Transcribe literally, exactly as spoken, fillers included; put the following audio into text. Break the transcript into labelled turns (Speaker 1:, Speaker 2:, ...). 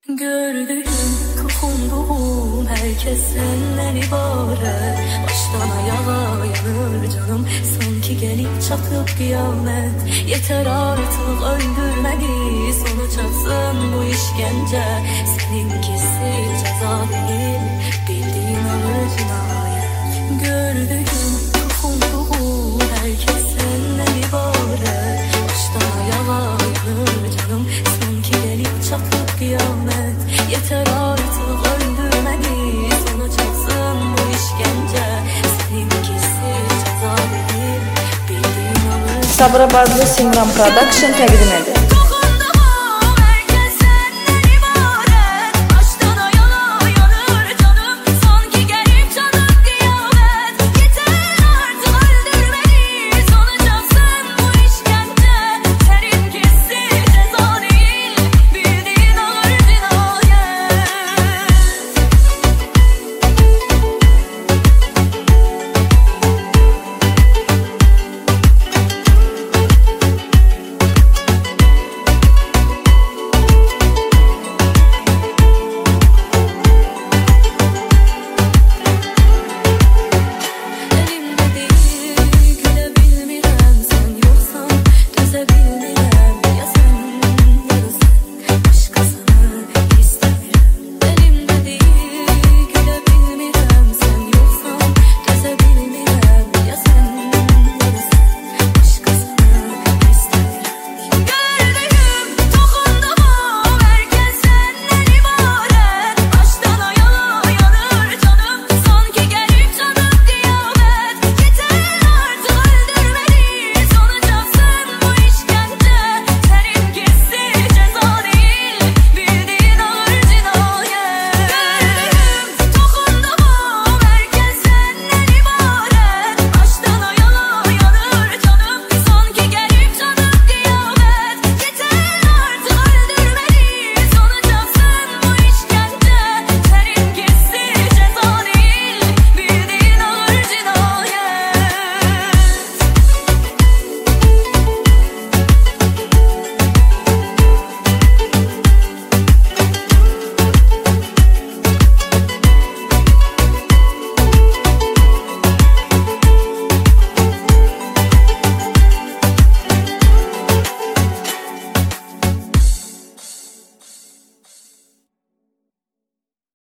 Speaker 1: Gördüğüm, dokunduğum herkes senden ibaret. Baştan ayağa yanır canım, sanki gelip çatıp kıyamet. Yeter artık öldür beni, sonu çatsın bu işkence. Seninkisi ceza değil, bildiğin ağır cinayet. Gördüğüm, dokunduğum herkes senden ibaret. Baştan ayağa yanır canım, sanki gelip çatıp kıyamet. Yeter artık öldür beni, sonu çatsın bu işkence. Seninkisi ceza değil, bildiğin ağır.
Speaker 2: Sabra Bazlı Simran Production təqdim edir.